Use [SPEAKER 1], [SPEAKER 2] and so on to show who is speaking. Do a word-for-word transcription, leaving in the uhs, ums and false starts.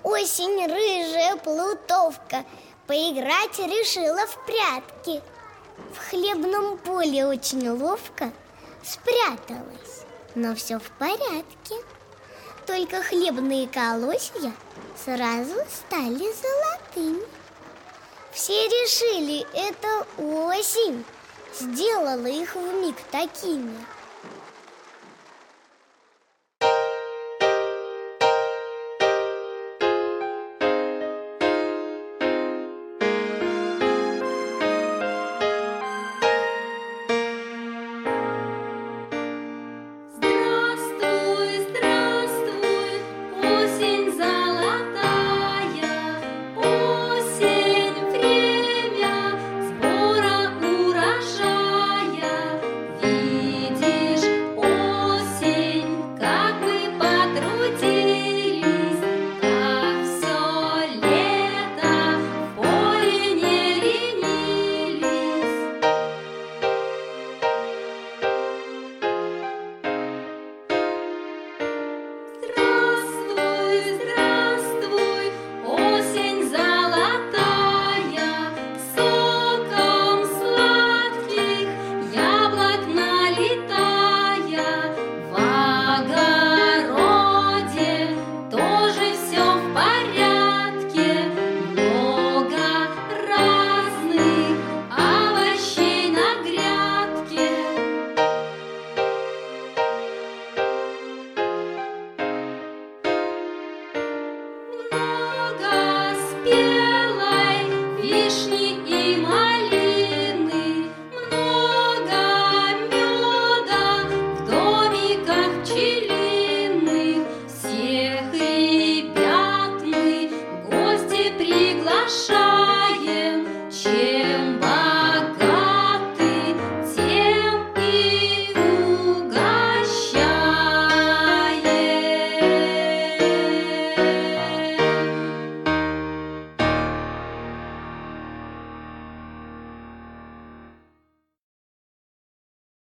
[SPEAKER 1] Осень рыжая плутовка поиграть решила в прятки. В хлебном поле очень ловко спряталась, но все в порядке. Только хлебные колосья сразу стали золотыми. Все решили, это осень сделала их вмиг такими.